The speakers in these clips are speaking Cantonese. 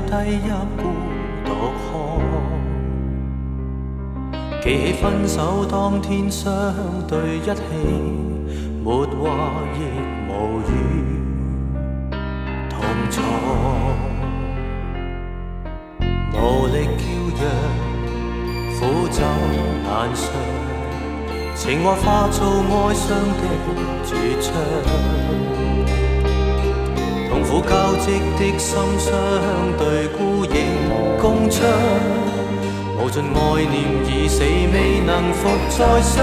低泣孤獨看，記起分手當天相對一起，沒話亦無語同坐，無力叫揚，苦酒難嘗，情話化做哀傷的絕唱。痛苦交織的心相對孤影共唱，無盡愛念已死未能復再相。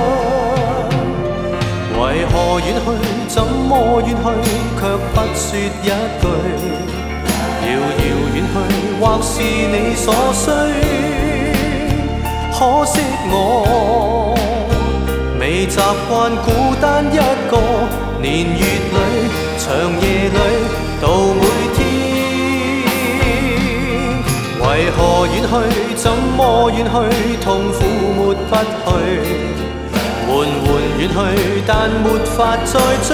為何遠去？怎麼遠去？卻不說一句。遙遙遠去，或是你所需。可惜我未習慣孤單一個，年月裏長夜裏到每天。為何遠去？怎麼遠去？痛苦抹不去，緩緩遠去，但沒法再追。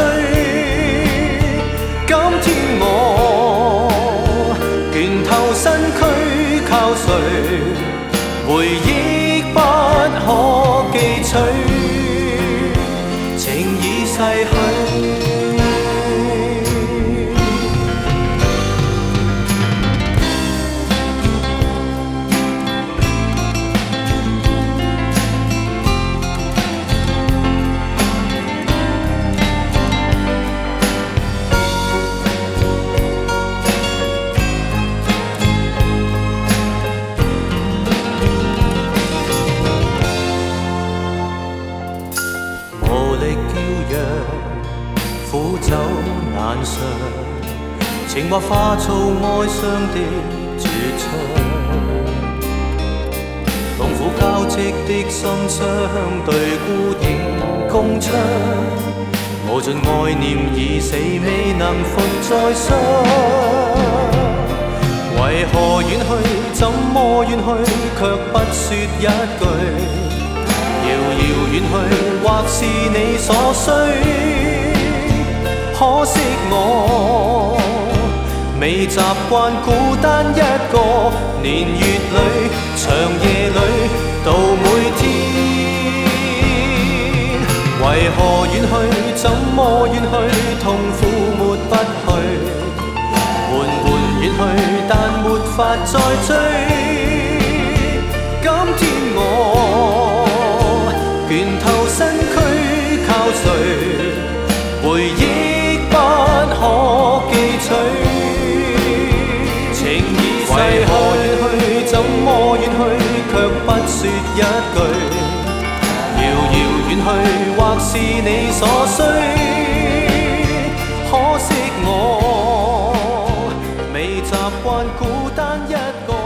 今天我倦透身軀，靠誰？回憶不可記取，情已逝去。苦酒難嘗，情話化做哀傷的絕唱，痛苦交織的心相對孤影共唱，無盡愛念已死未能復再相。為何遠去？怎麼遠去？卻不說一句。遙遙遠去，或是你所需。可惜我未習慣孤單一個，年月裏長夜裏到每天。為何遠去？怎麼遠去？痛苦抹不去，緩緩遠去，但沒法再追。今天我倦透身軀，靠誰？回憶不可記取，情已逝去。為何遠去？怎麼遠去？卻不說一句。遙遙遠去，或是你所需。可惜我未習慣孤單一個。